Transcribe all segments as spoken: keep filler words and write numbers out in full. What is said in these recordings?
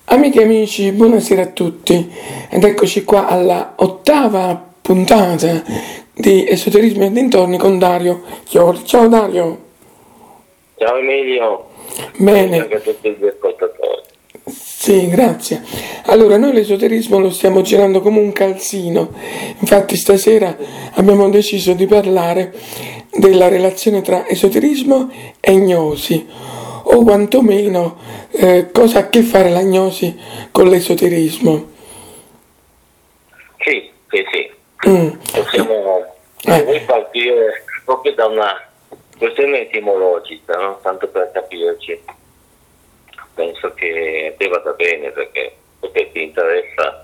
Amiche e amici, buonasera a tutti ed eccoci qua alla ottava puntata di Esoterismo e dintorni con Dario Chiori. Ciao Dario. Ciao Emilio. Bene. Anche a tutti gli ascoltatori. Sì, grazie. Allora, noi l'esoterismo lo stiamo girando come un calzino, infatti stasera abbiamo deciso di parlare della relazione tra esoterismo e gnosi, o quantomeno eh, cosa ha a che fare la gnosi con l'esoterismo. Sì, sì, sì. Mm. Possiamo Eh. vuoi partire proprio da una questione etimologica, no? Tanto per capirci. Penso che te vada bene perché, perché ti interessa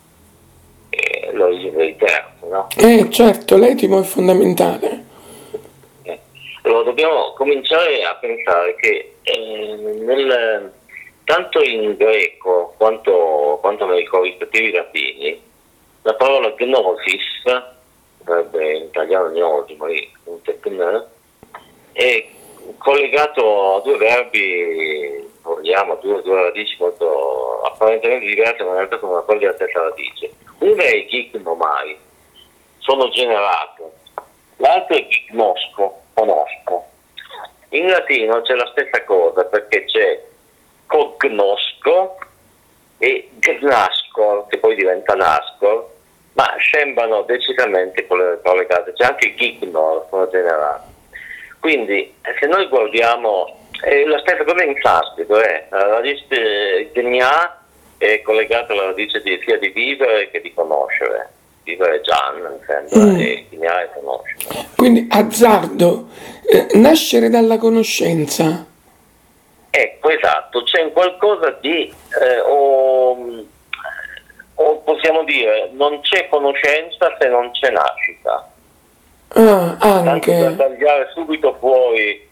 eh, l'origine dei termini, no? Eh, certo, l'etimo è fondamentale. Eh. Allora, dobbiamo cominciare a pensare che eh, nel, tanto in greco quanto, quanto nei corrispettivi latini la parola gnosis, sarebbe in italiano gnosi, ma lì un tecne, è collegato a due verbi, vogliamo, due, due radici molto apparentemente diverse, ma in realtà sono quelli della stessa radice. Uno è gignomai, sono generato, l'altro è gignosco, conosco. In latino c'è la stessa cosa perché c'è cognosco e gnascor, che poi diventa nascor, ma sembrano decisamente collegate. C'è anche gignor, sono generato. Quindi se noi guardiamo è la stessa cosa in sanscrito, eh? La radice gna è collegata alla radice di, sia di vivere che di conoscere. Vivere Gian, mi sembra, Mm. e gna è conoscere. Quindi azzardo, eh, nascere dalla conoscenza. Ecco, esatto, c'è un qualcosa di, eh, o, o possiamo dire, non c'è conoscenza se non c'è nascita. Ah, Tanto per anche. tagliare subito fuori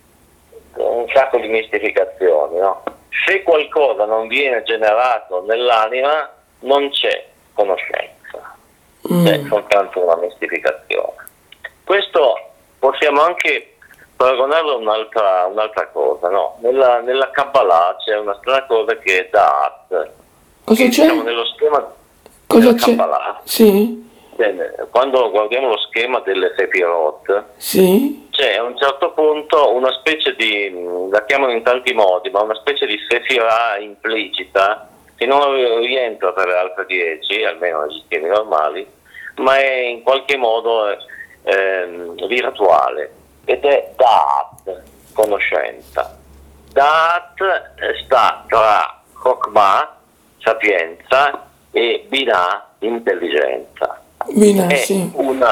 un sacco di mistificazioni, no? Se qualcosa non viene generato nell'anima, non c'è conoscenza, c'è Mm. soltanto una mistificazione. Questo possiamo anche paragonarlo a un'altra, un'altra cosa, no? Nella, nella Kabbalah c'è una strana cosa che è Da'at, Cosa che, c'è? diciamo, nello schema Cosa della c'è? Kabbalah, Sì? quando guardiamo lo schema delle Sefirot, Sì? c'è a un certo punto una specie di, la chiamano in tanti modi, ma una specie di Sefirah implicita che non rientra tra le altre dieci, almeno negli schemi normali, ma è in qualche modo ehm, virtuale, ed è Da'at, conoscenza. Da'at sta tra Chokmah, sapienza, e Binah, intelligenza. Bina, È sì. una...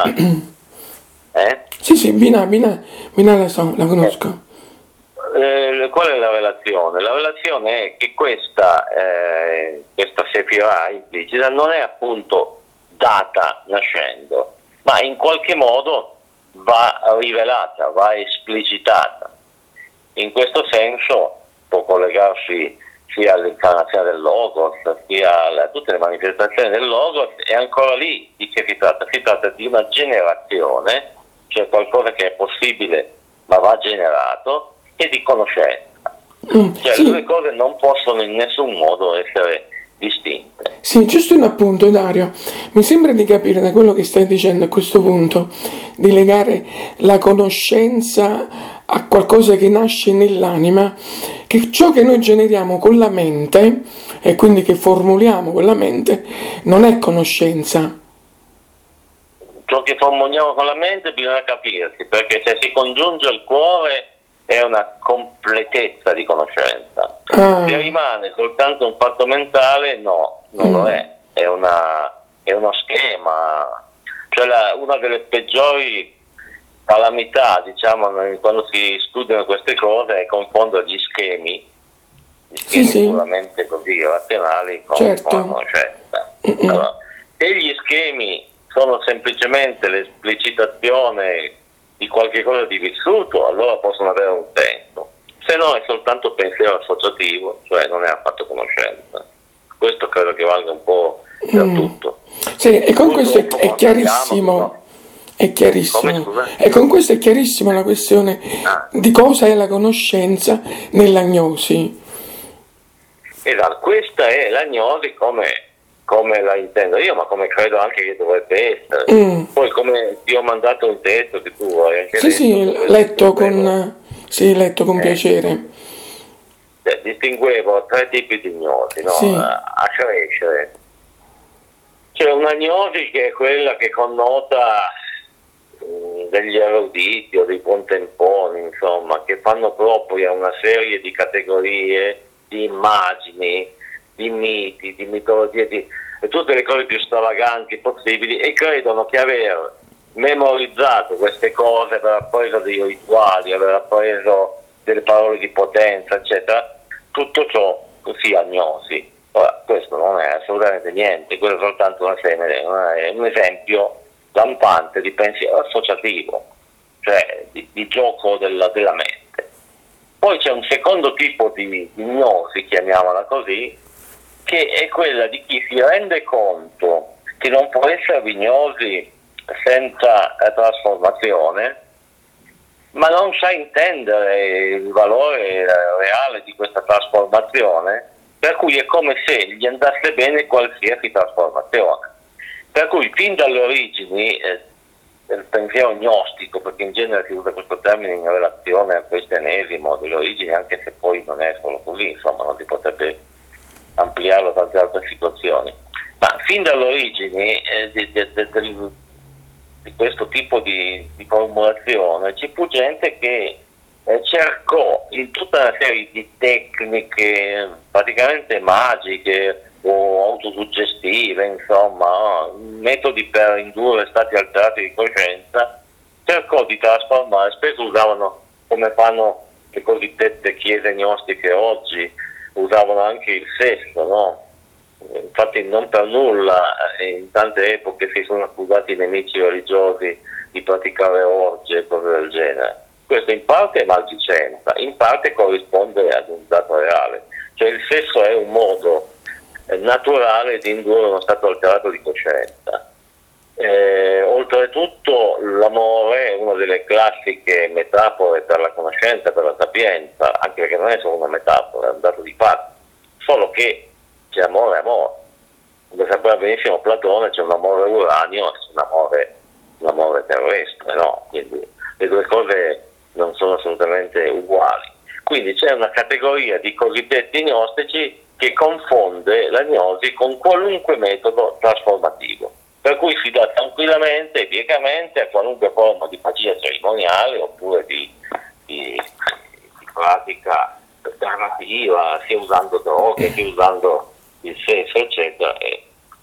Eh? Sì, sì, Bina, Bina, Bina la so, la conosco. Eh, qual è la relazione? La relazione è che questa, eh, questa Sefirah implicita non è appunto data nascendo, ma in qualche modo va rivelata, va esplicitata. In questo senso può collegarsi sia all'incarnazione del Logos, sia a tutte le manifestazioni del Logos, e ancora lì di che si tratta? Si tratta di una generazione, cioè qualcosa che è possibile ma va generato, e di conoscenza. Mm, Cioè sì. le due cose non possono in nessun modo essere distinte. Sì, giusto un appunto, Dario. Mi sembra di capire da quello che stai dicendo a questo punto di legare la conoscenza a qualcosa che nasce nell'anima, che ciò che noi generiamo con la mente e quindi che formuliamo con la mente non è conoscenza. Ciò che formuliamo con la mente bisogna capirsi, perché se si congiunge al cuore è una completezza di conoscenza. Ah. Se rimane soltanto un fatto mentale, no, non Mm. lo è, è, una, è uno schema. Cioè la, una delle peggiori calamità, diciamo, quando si studiano queste cose è confondere gli schemi, gli schemi Sì, sì. puramente così razionali con, Certo. con la conoscenza. Mm-mm. Allora, se gli schemi sono semplicemente l'esplicitazione di qualche cosa di vissuto, allora possono avere un senso. Se no è soltanto pensiero associativo, cioè non è affatto conoscenza. Questo credo che valga un po' per Mm. tutto. Sì, e con questo è, Purtroppo è quando chiarissimo. abbiamo, no? È chiarissimo. Come, scusa? E con questo è chiarissima la questione Ah. di cosa è la conoscenza nella gnosi. Esatto, questa è l'agnosi come, come la intendo io, ma come credo anche che dovrebbe essere. Mm. Poi come ti ho mandato un testo che tu hai anche sì, letto. Sì, letto con, sì, letto con eh. piacere. Cioè, distinguevo tre tipi di agnosi, no? Sì. A crescere. C'è un'agnosi che è quella che connota mh, degli eruditi o dei contemponi, insomma, che fanno proprio una serie di categorie, di immagini, di miti, di mitologie, di tutte le cose più stravaganti possibili, e credono che aver memorizzato queste cose, aver appreso dei rituali, aver appreso delle parole di potenza, eccetera, tutto ciò sia agnosi. Ora, questo non è assolutamente niente, questo è soltanto una semine, è un esempio lampante di pensiero associativo, cioè di, di gioco della, della mente. Poi c'è un secondo tipo di agnosi, chiamiamola così, che è quella di chi si rende conto che non può essere agnosi senza trasformazione, ma non sa intendere il valore reale di questa trasformazione, per cui è come se gli andasse bene qualsiasi trasformazione. Per cui fin dalle origini eh, del pensiero gnostico, perché in genere si usa questo termine in relazione al cristianesimo delle origini, anche se poi non è solo così, insomma non si potrebbe ampliarlo a tante altre situazioni, ma fin dalle origini eh, di, di, di, di questo tipo di, di formulazione ci fu gente che eh, cercò in tutta una serie di tecniche praticamente magiche o autosuggestive, insomma, metodi per indurre stati alterati di coscienza, cercò di trasformare, spesso usavano, come fanno le cosiddette chiese gnostiche oggi, usavano anche il sesso, no? Infatti non per nulla in tante epoche si sono accusati i nemici religiosi di praticare orge e cose del genere. Questo in parte è maldicenza, in parte corrisponde ad un dato reale, cioè il sesso è un modo naturale di indurre uno stato alterato di coscienza. Eh, oltretutto l'amore è una delle classiche metafore per la conoscenza, per la sapienza, anche perché non è solo una metafora, è un dato di fatto, solo che c'è amore e amore. Come sapeva benissimo Platone, c'è un amore uranio e un amore, un amore terrestre, no? Quindi le due cose non sono assolutamente uguali. Quindi c'è una categoria di cosiddetti gnostici che confonde l'agnosi con qualunque metodo trasformativo, per cui si dà tranquillamente e piecamente a qualunque forma di magia cerimoniale oppure di, di, di pratica alternativa, sia usando droghe, sia usando il sesso, eccetera. E,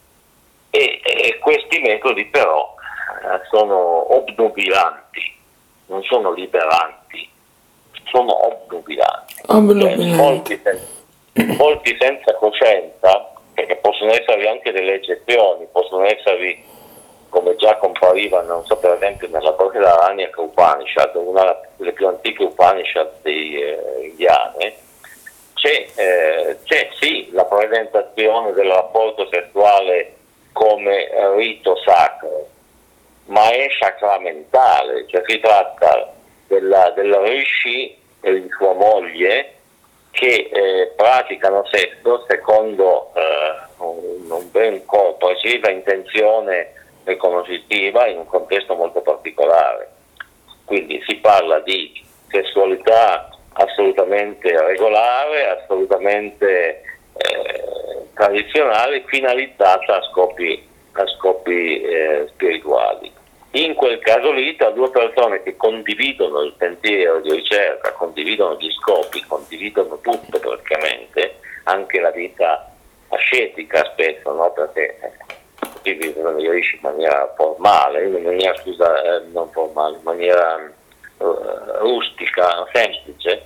e, e questi metodi però eh, sono obnubilanti, non sono liberanti, sono obnubilanti. Obnubilanti. Cioè, molti, sen- molti senza coscienza, perché possono esservi anche delle eccezioni, possono esservi, come già compariva, non so, per esempio nella Brihadaranyaka Upanishad, una delle più antiche Upanishad dei eh, indiane, c'è, eh, c'è sì la presentazione del rapporto sessuale come rito sacro, ma è sacramentale, cioè si tratta della, del rishi e di sua moglie che eh, praticano sesso secondo eh, un, un ben precisa intenzione riconoscitiva in un contesto molto particolare. Quindi si parla di sessualità assolutamente regolare, assolutamente eh, tradizionale, finalizzata a scopi, a scopi eh, spirituali. In quel caso lì, tra due persone che condividono il pensiero di ricerca, condividono gli scopi, condividono tutto praticamente, anche la vita ascetica spesso, no? Perché si vivono in maniera formale, in maniera, scusa, eh, non formale, in maniera uh, rustica, semplice.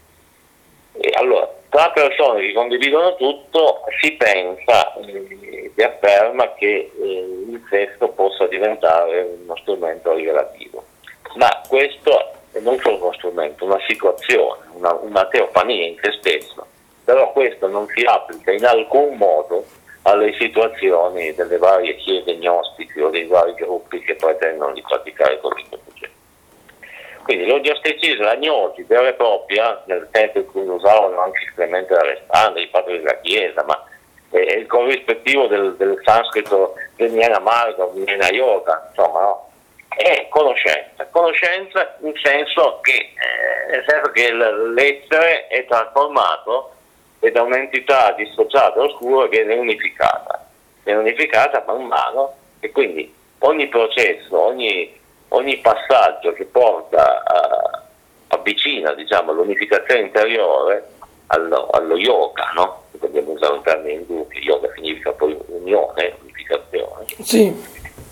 E allora, tra persone che condividono tutto, si pensa, eh, si afferma che eh, il sesso possa diventare uno strumento rivelativo. Ma questo è non solo uno strumento, una situazione, una, una teofania in se stesso. Però questo non si applica in alcun modo alle situazioni delle varie chiese gnostiche o dei vari gruppi che pretendono di praticare così questo genere. Quindi l'ognosticismo, l'agnosi vera e propria, nel senso in cui lo usavano anche Clemente d'Alessandria, il padre della Chiesa, ma è il corrispettivo del, del sanscrito Vijnana Marga, Vijnana Yoga, insomma, no? È conoscenza, conoscenza in senso che, eh, nel senso che l'essere è trasformato e da un'entità dissociata e oscura viene unificata, viene unificata man mano, e quindi ogni processo, ogni, ogni passaggio che porta a, avvicina, diciamo, l'unificazione interiore allo, allo yoga, no? Dobbiamo usare un termine indù, che yoga significa poi unione, unificazione. Sì.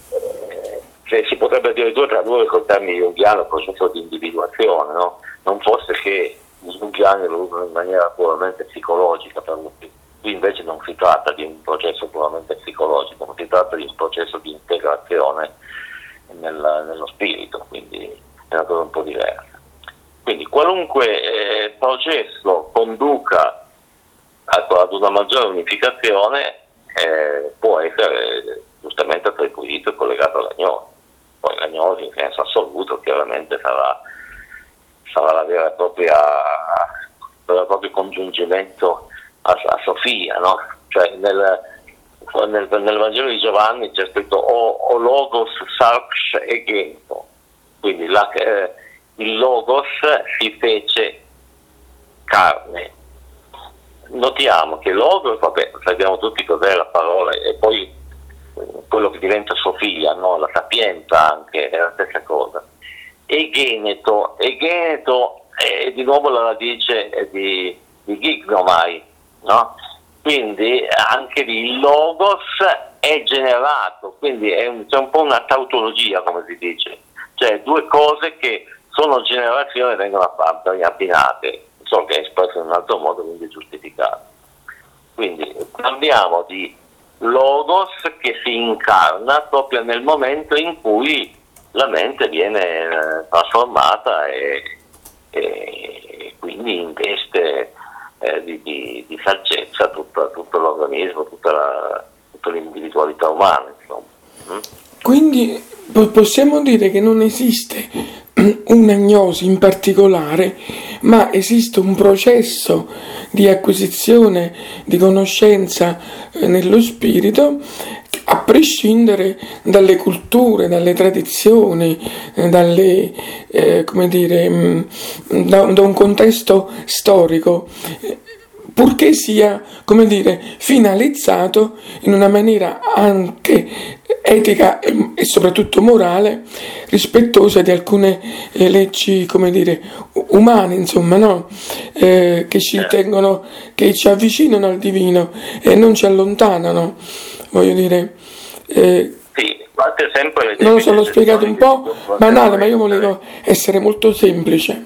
Cioè, si potrebbe addirittura tradurre col termine junghiano processo di individuazione, no? Non fosse che gli junghiani lo usano in maniera puramente psicologica, per qui invece non si tratta di un processo puramente psicologico, ma si tratta di un processo di integrazione nel, nello spirito, quindi è una cosa un po' diversa. Quindi qualunque eh, processo conduca ad una maggiore unificazione eh, può essere giustamente attribuito e collegato all'agnosi. Poi l'agnosi in senso assoluto chiaramente sarà, sarà la vera e propria, il vero e proprio congiungimento a, a Sofia, no? Cioè nel, nel, nel Vangelo di Giovanni c'è scritto o, o logos sarx e gento, quindi la, eh, il logos si fece carne. Notiamo che logos, vabbè, sappiamo tutti cos'è la parola, e poi quello che diventa Sofia, no? La sapienza anche è la stessa cosa. Egeneto, egeneto è di nuovo la radice di, di gignomai, no? Quindi anche lì il logos è generato, quindi è un, c'è un po' una tautologia, come si dice, cioè due cose che sono generazioni e vengono abbinate, so che è espresso in un altro modo, quindi giustificato. Quindi parliamo di logos che si incarna proprio nel momento in cui la mente viene eh, trasformata e, e quindi investe eh, di, di, di saggezza tutto, tutto l'organismo, tutta, la, tutta l'individualità umana, insomma. Mm? Quindi possiamo dire che non esiste un'agnosi in particolare, ma esiste un processo di acquisizione di conoscenza nello spirito, a prescindere dalle culture, dalle tradizioni, dalle, eh, come dire, da, da un contesto storico, purché sia, come dire, finalizzato in una maniera anche etica e, e soprattutto morale, rispettosa di alcune eh, leggi, come dire, umane, insomma, no? Eh, che ci tengono, che ci avvicinano al divino e non ci allontanano, voglio dire. Eh, sì, sempre non lo so, l'ho spiegato un po' banale, ma io volevo essere molto semplice.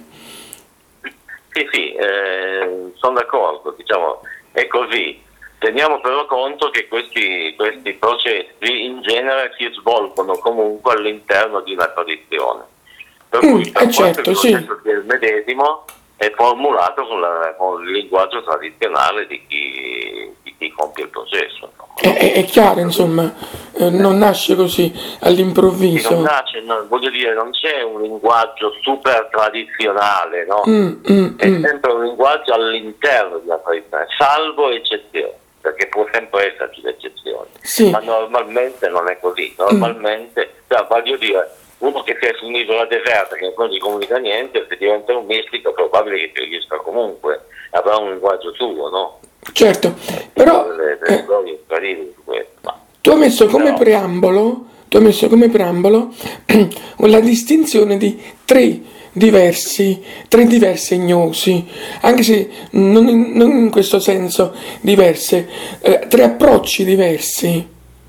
Sì, sì, eh, sono d'accordo, diciamo, è così. Teniamo però conto che questi, questi processi in genere si svolgono comunque all'interno di una tradizione. Per Mm, cui per eh certo, il sì. processo del medesimo è formulato con, la, con il linguaggio tradizionale di chi, di chi compie il processo. È, è, è chiaro, insomma, eh, non nasce così all'improvviso. Non nasce, no, voglio dire, non c'è un linguaggio super tradizionale, no? Mm, mm, È mm. sempre un linguaggio all'interno di una tradizione, salvo eccezioni, perché può sempre esserci l'eccezione, Sì. ma normalmente non è così. Normalmente, cioè, voglio dire, uno che sia su un'isola deserta che non si comunica niente, se diventa un mistico, è probabile che ti riesca comunque, avrà un linguaggio suo, no? Certo, però Le- le eh, storie incredibili su questo, ma- tu hai messo come No. preambolo, tu hai messo come preambolo la distinzione di tre diversi, tre diverse gnosi, anche se non in, non in questo senso diverse, eh, tre approcci diversi,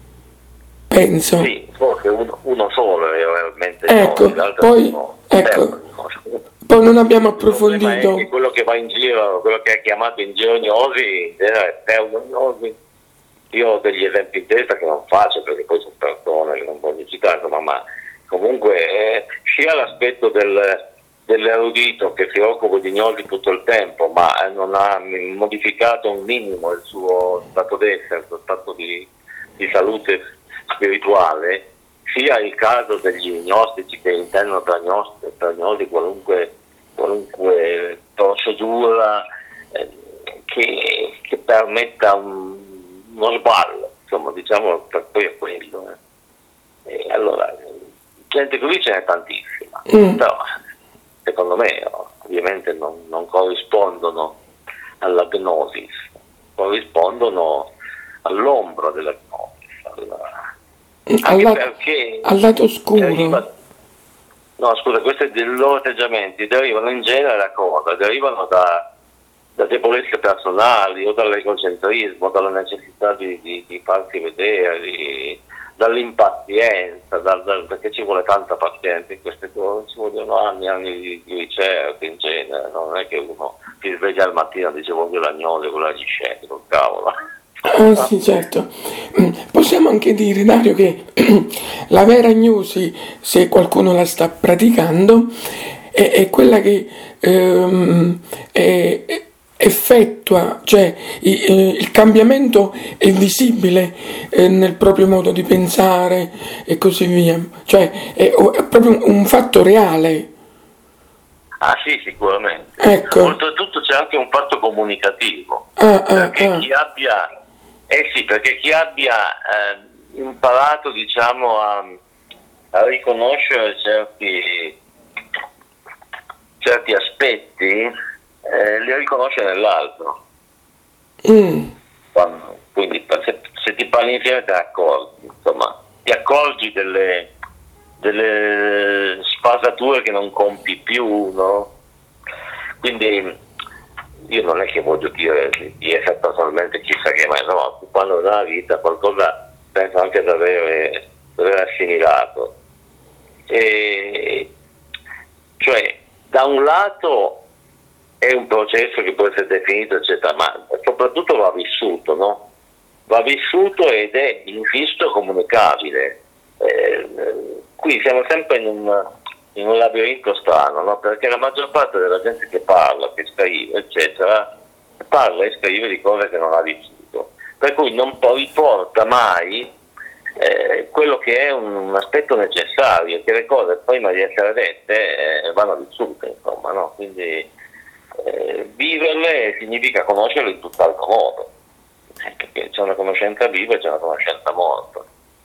penso. Sì, forse uno, uno solo è realmente Ecco, no, l'altro poi, no. ecco, Certo. poi non abbiamo Il problema è approfondito. che quello che va in giro, quello che è chiamato in giro gnosi, in genere è pseudognosi. Io ho degli esempi in testa che non faccio perché poi sono persone che non voglio citare, insomma, ma comunque eh, sia l'aspetto del, dell'erudito che si occupa di gnosi tutto il tempo, ma eh, non ha modificato un minimo il suo stato d'essere, il suo stato di, di salute spirituale, sia il caso degli gnostici che intendono trasgnosi qualunque, qualunque procedura eh, che, che permetta un, uno sballo, insomma, diciamo, per poi è quello. Eh. E allora, gente così ce n'è tantissima, mm. però secondo me ovviamente non, non corrispondono alla gnosis, corrispondono all'ombra della gnosis, alla, anche al, perché al lato oscuro. Deriva, no, scusa, questi loro atteggiamenti derivano in genere da cosa? Derivano da, da debolezze personali o dall'egocentrismo, dalla necessità di, di, di farsi vedere, di, dall'impazienza, dal, dal, perché ci vuole tanta pazienza in queste cose, ci vogliono anni e anni di, di ricerca in genere, no? Non è che uno si sveglia al mattino e dice voglio l'agnolo, quella gli scende, col cavolo. Ah sì, certo. Possiamo anche dire, Dario, che la vera gnosi, se qualcuno la sta praticando, è, è quella che ehm, è, è, effettua, cioè i, il cambiamento è visibile eh, nel proprio modo di pensare e così via, cioè è, è proprio un fatto reale. Ah sì, sicuramente. Ecco. Oltretutto c'è anche un fatto comunicativo, ah, perché ah, chi abbia eh sì, perché chi abbia eh, imparato, diciamo, a, a riconoscere certi certi aspetti, eh, li riconosce nell'altro. Mm. Quando, quindi se, se ti parli insieme te ne accorgi, insomma, ti accorgi delle, delle sfasature che non compi più, no? Quindi io non è che voglio dire di essere totalmente chissà che, ma no, occupando nella vita qualcosa penso anche di avere, di aver assimilato. E, cioè, da un lato è un processo che può essere definito, eccetera, ma soprattutto va vissuto, no? Va vissuto ed è insisto comunicabile. Eh, qui siamo sempre in un, in un labirinto strano, no? Perché la maggior parte della gente che parla, che scrive, eccetera, parla e scrive di cose che non ha vissuto, per cui non riporta mai eh, quello che è un, un aspetto necessario, che le cose prima di essere dette eh, vanno vissute, insomma, no? Quindi eh, viverle significa conoscerle in tutt'altro modo, eh, perché c'è una conoscenza viva e c'è una conoscenza morta.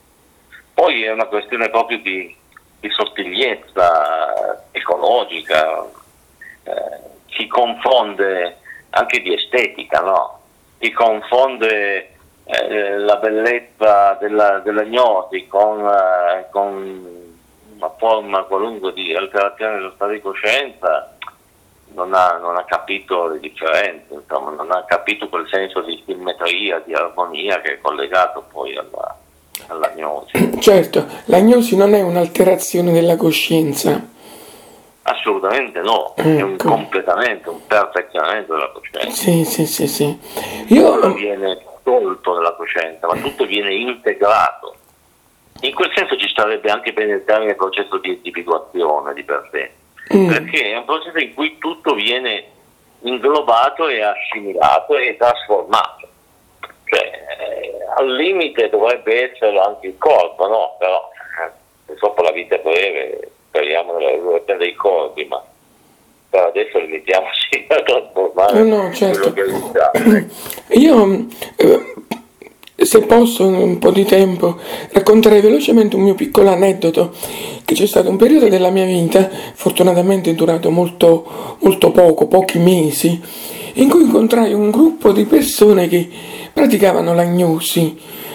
Poi è una questione proprio di di sottigliezza ecologica, eh, si confonde anche di estetica, no? Si confonde eh, la bellezza della, della gnoti con, eh, con una forma qualunque di alterazione dello stato di coscienza, non ha, non ha capito le differenze, insomma, non ha capito quel senso di simmetria, di armonia che è collegato poi alla alla gnosi. Certo, la gnosi non è un'alterazione della coscienza. Assolutamente no, ecco. È un completamento, un perfezionamento della coscienza. Sì, sì, sì, sì. Io... Non viene tolto dalla coscienza, ma tutto viene integrato. In quel senso ci starebbe anche bene il termine processo di individuazione di per sé, mm. perché è un processo in cui tutto viene inglobato e assimilato e trasformato. Cioè, eh, al limite dovrebbe essere anche il corpo, no? Però eh, purtroppo la vita è breve, speriamo nell'evoluzione dei corpi, ma per adesso limitiamoci a trasformare no, no, certo. quello che è. Io, eh, se posso, in un po' di tempo, racconterei velocemente un mio piccolo aneddoto, che c'è stato un periodo della mia vita, fortunatamente durato molto, molto poco, pochi mesi, in cui incontrai un gruppo di persone che praticavano la gnosi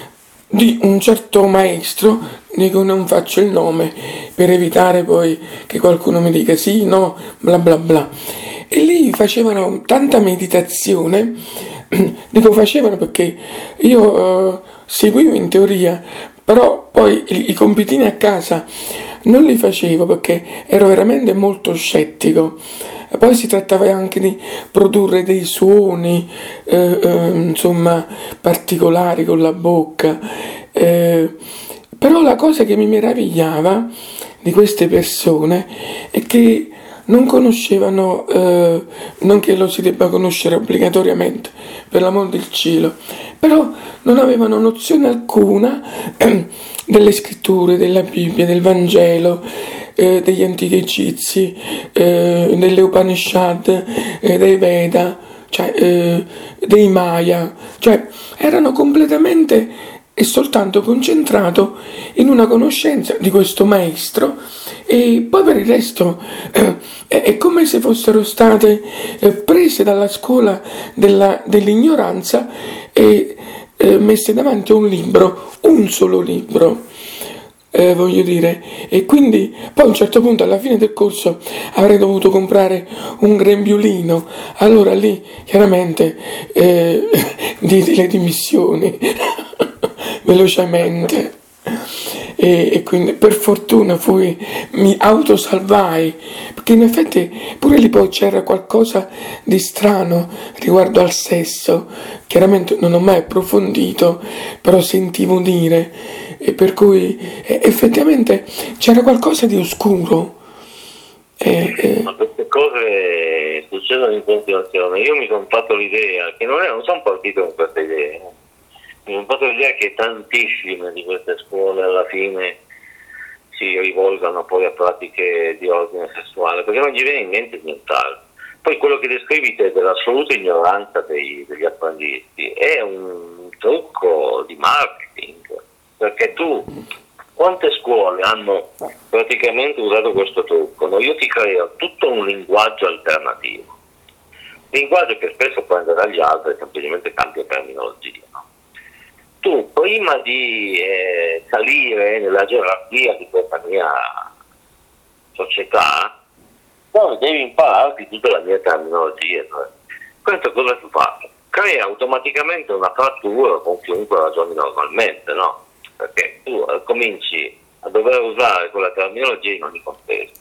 di un certo maestro, di cui non faccio il nome per evitare poi che qualcuno mi dica sì, no, bla bla bla. E lì facevano tanta meditazione, dico facevano perché io uh, seguivo in teoria, però poi i, i compitini a casa non li facevo perché ero veramente molto scettico. Poi si trattava anche di produrre dei suoni, eh, eh, insomma, particolari con la bocca. Eh, però la cosa che mi meravigliava di queste persone è che non conoscevano, eh, non che lo si debba conoscere obbligatoriamente, per l'amor del cielo, però non avevano nozione alcuna eh, delle scritture, della Bibbia, del Vangelo, eh, degli antichi egizi, eh, delle Upanishad, eh, dei Veda, cioè, eh, dei Maya, cioè erano completamente e soltanto concentrato in una conoscenza di questo maestro e poi per il resto eh, è, è come se fossero state eh, prese dalla scuola della- dell'ignoranza e eh, messe davanti a un libro, un solo libro. Eh, voglio dire, e quindi poi a un certo punto alla fine del corso avrei dovuto comprare un grembiulino, allora lì chiaramente eh, diedi le dimissioni velocemente e, e quindi per fortuna fui, mi autosalvai perché in effetti pure lì poi c'era qualcosa di strano riguardo al sesso, chiaramente non ho mai approfondito, però sentivo dire e per cui eh, effettivamente c'era qualcosa di oscuro. Eh, eh, Ma queste cose succedono in continuazione. Io mi sono fatto l'idea, che non, è, non sono partito con questa idea, eh. mi sono fatto l'idea che tantissime di queste scuole alla fine si rivolgano poi a pratiche di ordine sessuale, perché non gli viene in mente nient'altro. Poi quello che descrivi te dell'assoluta ignoranza dei, degli apprendisti è un trucco di marketing, perché tu, quante scuole hanno praticamente usato questo trucco? No? Io ti creo tutto un linguaggio alternativo, linguaggio che spesso prende dagli altri e semplicemente cambia terminologia. No? Tu prima di eh, salire nella gerarchia di questa mia società, poi devi impararti tutta la mia terminologia. Cioè. Questo cosa tu fai? Crea automaticamente una frattura con chiunque ragioni normalmente, no? Perché tu eh, cominci a dover usare quella terminologia in ogni contesto.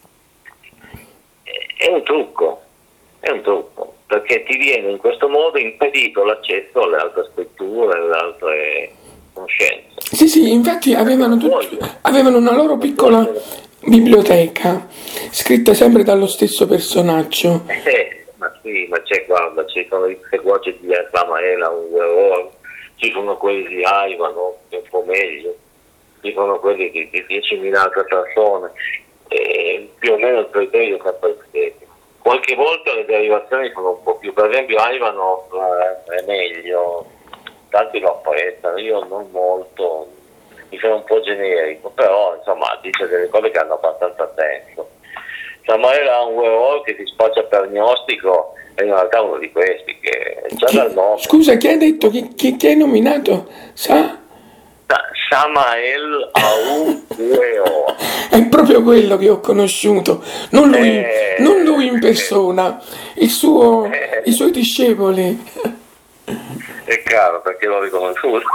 È un trucco, è un trucco, perché ti viene in questo modo impedito l'accesso alle altre scritture, alle altre conoscenze. sì, sì, infatti avevano, tutti, avevano una loro piccola biblioteca scritta sempre dallo stesso personaggio. Eh, ma sì, ma c'è, guarda, ci sono i seguaci di Samaela, un Guerrero, ci sono quelli di Ivano, che è un po' meglio, ci sono quelli di, di diecimila altre persone, e più o meno il criterio è sempre il stesso. Qualche volta le derivazioni sono un po' più, per esempio Ivano eh, è meglio, tanti lo apprezzano, io non molto, mi sono un po' generico, però insomma dice delle cose che hanno abbastanza senso. Samaela ha un Guerrero che si spaccia per gnostico, è in realtà uno di questi che già Chi- dal nome. scusa, chi hai detto? Chi, chi, chi hai nominato? Sa? Sa- Samael Aungueo. È proprio quello che ho conosciuto, non lui, Eh, non lui in persona, il suo, eh, i suoi discepoli. è caro perché l'ho riconosciuto.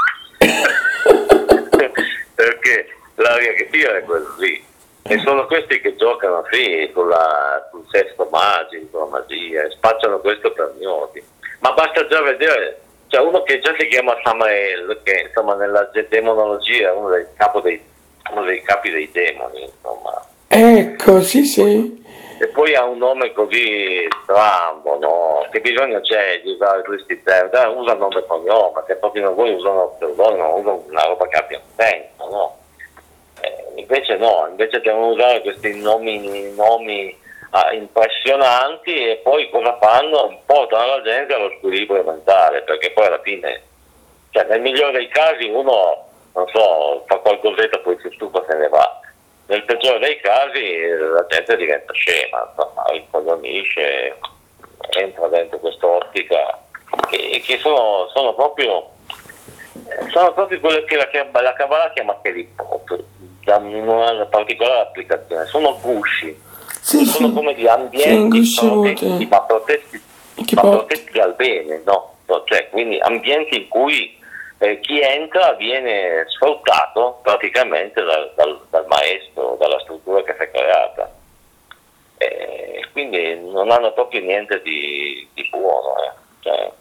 Perché l'aria che tira è quello lì. E sono questi che giocano sì, sulla, sul sesto magico, la magia, e spacciano questo per gnoti. Ma basta già vedere, c'è uno che già si chiama Samael, che insomma nella demonologia è uno dei, capo dei, uno dei capi dei demoni, insomma. Ecco, sì, sì. E poi ha un nome così strambo, no? Che bisogno c'è di usare questi termini? Dai, usa nome e cognome, che proprio non voi usano pseudonimo, usano una roba che abbia un senso, no? Eh, invece no, invece devono usare questi nomi, nomi ah, impressionanti e poi cosa fanno? Portano la gente allo squilibrio mentale, perché poi alla fine, cioè nel migliore dei casi uno, non so, fa qualcosetta, poi si stufa e se ne va. Nel peggiore dei casi la gente diventa scema, insomma, incoglionisce, entra dentro quest'ottica che, che sono, sono proprio sono proprio quelle che la, la Kabbalah chiama Kelipot, da una particolare applicazione, sono gusci, Sì, sono sì. come di Sì, ambienti angosciote. protetti, ma protetti, Che ma poi... protetti al bene, no? Cioè, quindi ambienti in cui eh, chi entra viene sfruttato praticamente dal, dal, dal maestro, dalla struttura che si è creata. E quindi non hanno proprio niente di, di buono, eh. Cioè,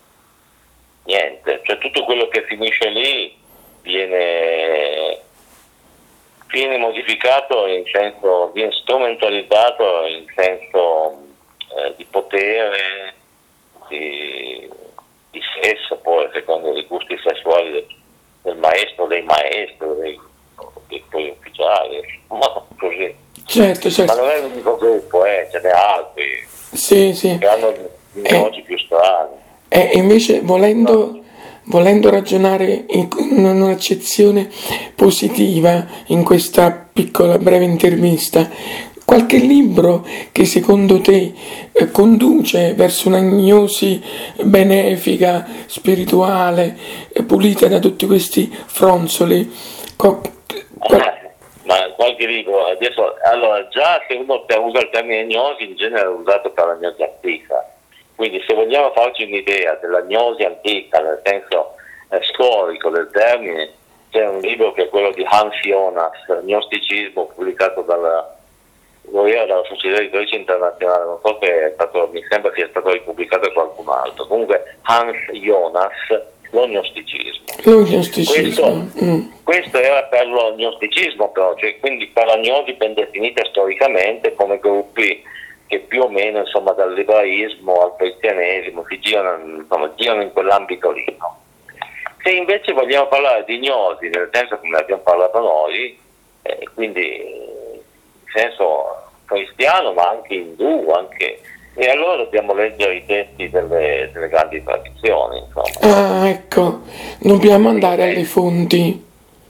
niente, cioè tutto quello che finisce lì viene, viene modificato in senso, viene strumentalizzato in senso eh, di potere, di, di sesso, poi secondo i gusti sessuali del, del maestro, dei maestri, dei, dei, dei ufficiali, ma così. Certo, certo. Ma non è l'unico gruppo, eh, ce n'è altri sì, sì. che hanno linguaggi eh, più strani. E invece volendo... No. Volendo ragionare in un'accezione positiva in questa piccola breve intervista, qualche libro che secondo te eh, conduce verso un'agnosi benefica, spirituale, eh, pulita da tutti questi fronzoli? Co- qual- Ma qualche libro, adesso, allora già se uno usa il termine agnosi, in genere è usato per l'agnosi antica. Quindi se vogliamo farci un'idea dell'agnosi antica, nel senso eh, storico del termine, c'è un libro che è quello di Hans Jonas, Gnosticismo, pubblicato dalla, dalla Società di Grecia Internazionale, non so se è stato, mi sembra sia stato ripubblicato da qualcun altro. Comunque Hans Jonas, lo gnosticismo. Lo gnosticismo. Questo, mm. questo era per lo gnosticismo, però, cioè, quindi per l'agnosi ben definita storicamente come gruppi che più o meno, insomma, dall'ebraismo al cristianesimo si girano, insomma, girano in quell'ambito lì, no? Se invece vogliamo parlare di gnosi nel senso come abbiamo parlato noi, eh, quindi in senso cristiano ma anche indù, anche, e allora dobbiamo leggere i testi delle, delle grandi tradizioni, insomma. Ah, ecco, dobbiamo andare alle fonti.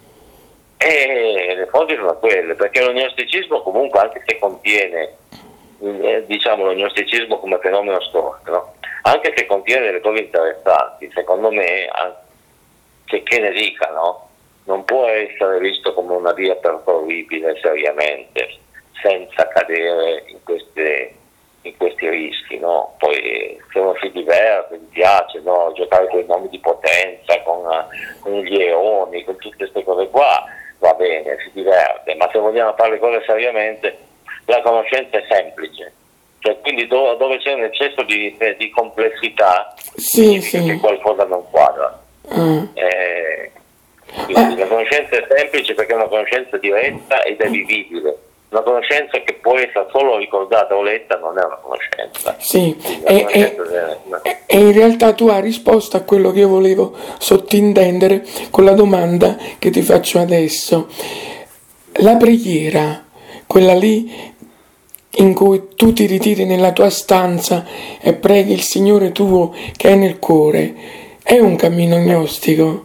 E le fonti sono quelle, perché lo gnosticismo comunque, anche se contiene Eh, diciamo lo gnosticismo come fenomeno storico, no? Anche se contiene delle cose interessanti, secondo me, che, che ne dica, no? Non può essere visto come una via percorribile seriamente, senza cadere in, queste, in questi rischi, no? Poi se uno si diverte, gli piace, no? Giocare con i nomi di potenza, con, con gli eoni, con tutte queste cose qua, va bene, si diverte, ma se vogliamo fare le cose seriamente, la conoscenza è semplice, cioè quindi do, dove c'è un eccesso di, di complessità, sì, sì. che qualcosa non quadra. Mm. Eh, quindi ah. La conoscenza è semplice perché è una conoscenza diretta ed è vivibile. Una conoscenza che può essere solo ricordata o letta non è una conoscenza. Sì, e, conoscenza e, è... e in realtà tu hai risposto a quello che io volevo sottintendere con la domanda che ti faccio adesso. La preghiera, quella lì in cui tu ti ritiri nella tua stanza e preghi il Signore tuo che è nel cuore, è un cammino gnostico?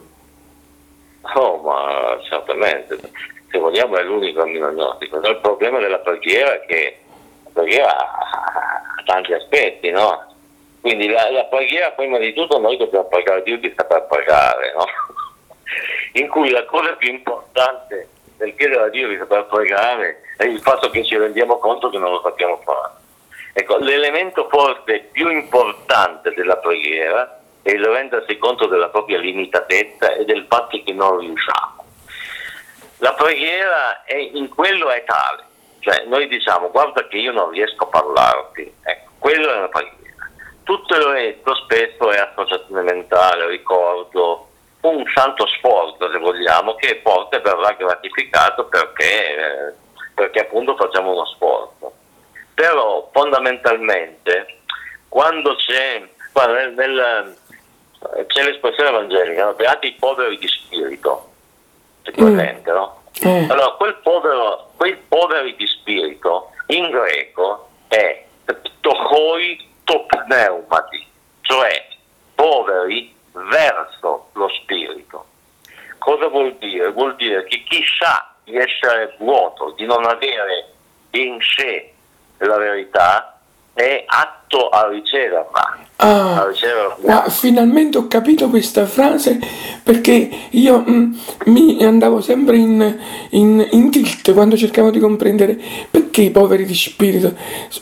Oh, ma certamente, se vogliamo è l'unico cammino gnostico. Il problema della preghiera è che la preghiera ha tanti aspetti, no? Quindi la, la preghiera, prima di tutto, noi dobbiamo pregare Dio di saper pregare, no? In cui la cosa più importante del chiedere a Dio di saper pregare è il fatto che ci rendiamo conto che non lo sappiamo fare. Ecco, l'elemento forse più importante della preghiera è il rendersi conto della propria limitatezza e del fatto che non riusciamo. La preghiera è, in quello è tale, cioè noi diciamo guarda che io non riesco a parlarti, ecco, quello è una preghiera. Tutto il resto spesso è associazione mentale, ricordo, un santo sforzo se vogliamo, che forse verrà gratificato perché, eh, perché appunto facciamo uno sforzo. Però fondamentalmente quando c'è, guarda, nel, nel, c'è l'espressione evangelica, no? Beati i poveri di spirito, è presente, mm. no? Mm. Allora quel povero, quei poveri di spirito in greco è ptochoi topneumati, cioè poveri verso lo spirito. Cosa vuol dire? Vuol dire che chi sa di essere vuoto, di non avere in sé la verità, è atto a riceverla. Ah, a riceverla. Ma finalmente ho capito questa frase, perché io mh, mi andavo sempre in, in, in tilt quando cercavo di comprendere perché i poveri di spirito,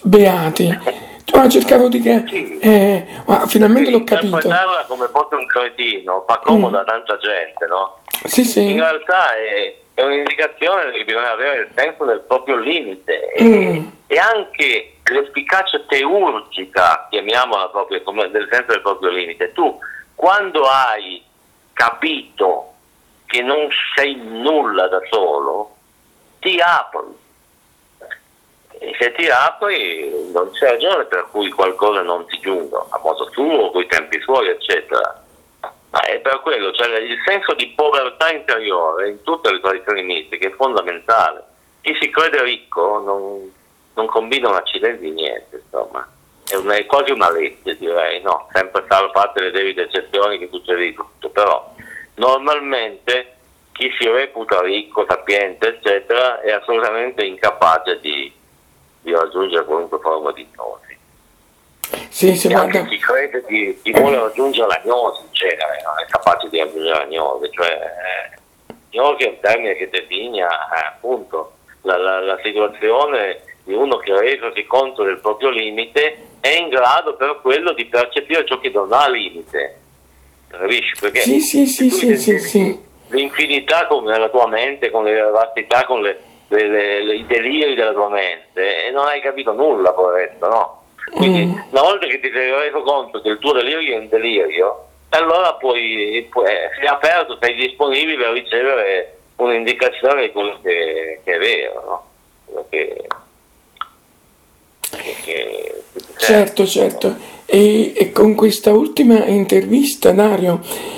beati. Ma cercavo di che sì. eh, ma finalmente sì, l'ho capito. Interpretarla come fosse un cretino fa comodo mm. a tanta gente, no? Sì, sì. In realtà è, è un'indicazione che bisogna avere il senso del proprio limite mm. e, e anche l'efficacia teurgica, chiamiamola proprio come nel senso del proprio limite. Tu quando hai capito che non sei nulla da solo, ti apri. E se ti apri non c'è ragione per cui qualcosa non ti giunga a modo tuo, con i tempi suoi, eccetera. Ma è per quello, cioè il senso di povertà interiore in tutte le tradizioni mistiche è fondamentale. Chi si crede ricco non, non combina un accidente di niente, insomma. È, una, è quasi una legge, direi, no? Sempre fatte le debite eccezioni che succede di tutto, però normalmente chi si reputa ricco, sapiente, eccetera, è assolutamente incapace di, di raggiungere qualunque forma di ipnosi. Sì, sì, e guarda. anche chi crede di, di vuole raggiungere la gnosi, in genere, non è capace di raggiungere la gnosi, cioè eh, gnosi è un termine che designa eh, appunto la, la, la situazione di uno che resosi conto del proprio limite è in grado per quello di percepire ciò che non ha limite, capisci? Perché Sì, sì, sì, sì, sì, sì. l'infinità con la tua mente, con le vastità, con le, le, le, le, i deliri della tua mente, e non hai capito nulla, poveretto, no? Quindi Mm. una volta che ti sei reso conto che il tuo delirio è un delirio, allora puoi, puoi sei aperto, sei disponibile a ricevere un'indicazione di quello che, che è vero, no? Quello che, che, che, che Certo, certo. E, e con questa ultima intervista, Dario,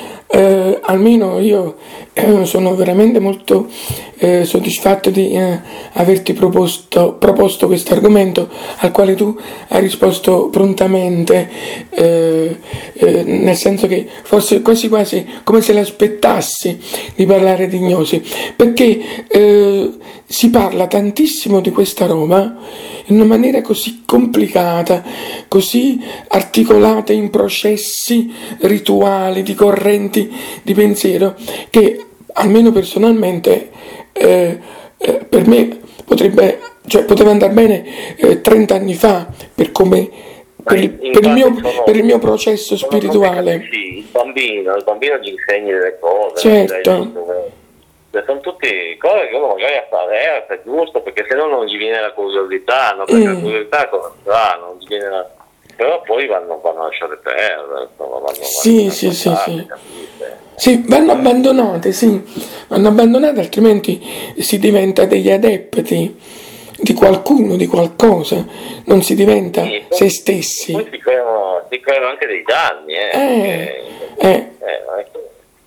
eh, almeno io eh, sono veramente molto eh, soddisfatto di eh, averti proposto, proposto questo argomento al quale tu hai risposto prontamente, eh, eh, nel senso che forse quasi quasi come se l'aspettassi di parlare di gnosi, perché eh, si parla tantissimo di questa roba in una maniera così complicata, così articolata in processi rituali, di correnti di pensiero, che almeno personalmente eh, eh, per me potrebbe, cioè, poteva andare bene eh, trenta anni fa, per come per il, per il mio, per il mio processo spirituale. Sì, il bambino, il bambino gli insegni delle cose. Certo. Sono tutte cose che uno magari attraversa, è giusto, perché se no non gli viene la curiosità, no? Perché Mm. la curiosità cosa fa? Non gli viene la... Però poi vanno, vanno lasciate perdere, insomma, vanno, Sì, vanno sì, sì, affrontate, sì. capite? Sì, vanno abbandonate, sì, vanno abbandonate, altrimenti si diventa degli adepti di qualcuno, di qualcosa, non si diventa Sì, poi- se Poi stessi. si creano, si creano anche dei danni, eh, Eh, perché, eh, eh, non è che-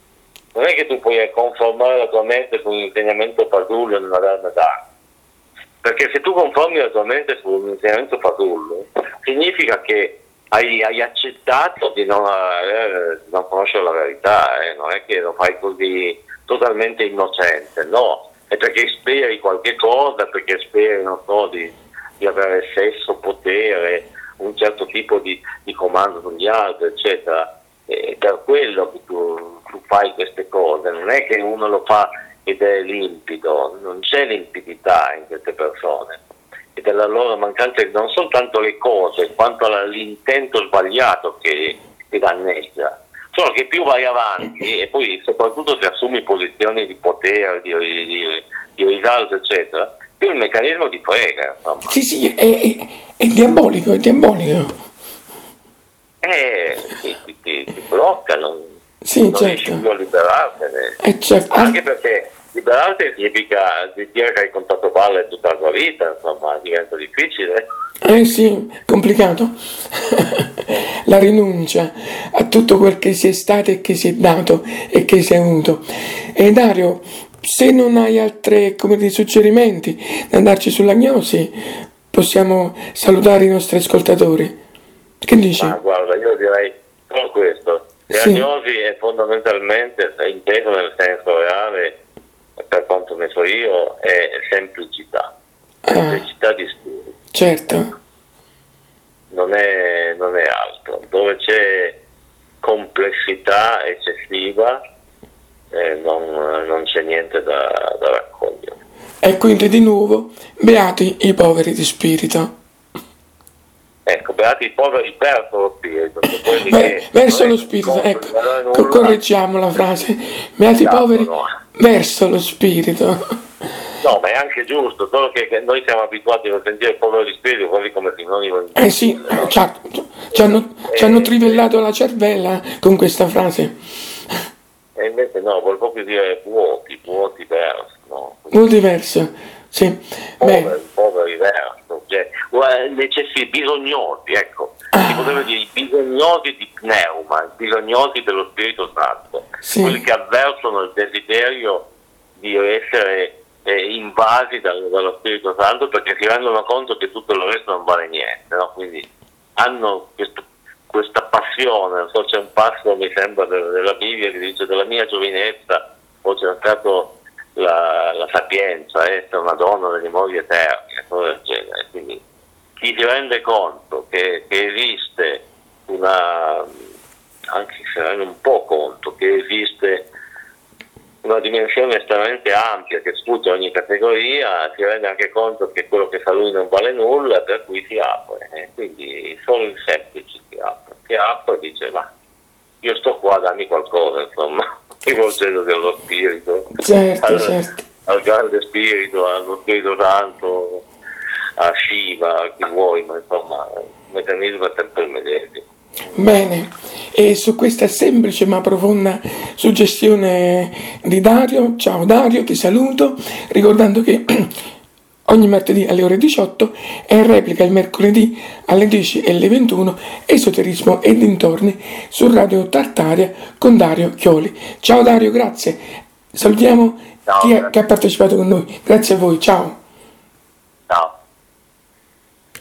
non è che tu puoi conformare la tua mente su un insegnamento fasullo nella dharma d'arte, perché se tu conformi la tua mente su un insegnamento fasullo significa che hai, hai accettato di non, eh, di non conoscere la verità, eh, non è che lo fai così totalmente innocente, no, è perché speri qualche cosa, perché speri, non so, di, di avere sesso, potere, un certo tipo di, di comando sugli altri, eccetera. E per quello che tu, tu fai queste cose, non è che uno lo fa ed è limpido, non c'è limpidità in queste persone, e della loro mancanza non soltanto le cose, quanto l'intento sbagliato che, che danneggia. Solo che più vai avanti e poi soprattutto se assumi posizioni di potere, di, di, di risalto, eccetera, più il meccanismo ti frega, insomma. sì, sì, è, è- è diabolico, è diabolico. Eh, ti, ti, ti, ti blocca, non, Sì, non riesci certo. più a liberartene. Eh, certo. Anche perché liberarti significa dire che hai contato palle tutta la tua vita, insomma, diventa difficile. Eh sì, complicato. La rinuncia a tutto quel che si è stato e che si è dato e che si è avuto. E Dario, se non hai altri, come dire, suggerimenti da darci sulla gnosi, possiamo salutare i nostri ascoltatori. Che dici? Ma guarda, io direi solo questo. La Sì. gnosi è fondamentalmente, inteso nel senso reale, per quanto ne so io, è semplicità. Ah, Semplicità di spirito. certo. Non è, non è altro. Dove c'è complessità eccessiva eh, non, non c'è niente da, da raccogliere. E quindi di nuovo, beati i poveri di spirito. Ecco, beati i poveri verso lo spirito, cioè quelli Beh, che verso non lo rendono spirito, conto ecco, di non avere co- nulla, correggiamo la frase. Beati i esatto, poveri no? verso lo spirito. No, ma è anche giusto, solo che, che noi siamo abituati a sentire il povero di spirito quasi come sinonimo di Eh sì, eh, ci, ha- ci hanno, ci hanno trivellato la cervella con questa frase. E invece no, volevo proprio dire vuoti, vuoti verso, no? Vuoti verso, sì. Poveri, poveri verso, cioè, necessi, bisognosi, ecco. Si potrebbe dire i bisognosi di pneuma, i bisognosi dello Spirito Santo, sì. Quelli che avvertono il desiderio di essere eh, invasi dal, dallo Spirito Santo, perché si rendono conto che tutto il resto non vale niente, no? Quindi hanno questo, questa passione. Non so, c'è un passo, mi sembra, della Bibbia che dice: della mia giovinezza ho cercato la, la sapienza, essere una donna degli amori eterni e cose del genere. Quindi chi si rende conto che, che esiste una, anche se rende un po' conto che esiste una dimensione estremamente ampia che sfrutta ogni categoria, si rende anche conto che quello che fa lui non vale nulla, per cui si apre. E quindi solo il semplice si apre, si apre e dice: ma io sto qua, dammi qualcosa, insomma, rivolgendosi allo Spirito, certo, al, certo. al grande Spirito, allo Spirito Santo, a Shiva, a chi vuoi, ma insomma il meccanismo è sempre il medesimo. Bene, e su questa semplice ma profonda suggestione di Dario, ciao Dario, ti saluto, ricordando che ogni martedì alle ore diciotto e replica il mercoledì alle dieci e alle ventuno Esoterismo e dintorni su Radio Tartaria con Dario Chioli. Ciao Dario, grazie. Salutiamo Ciao, chi, è, chi ha partecipato con noi. Grazie a voi, ciao.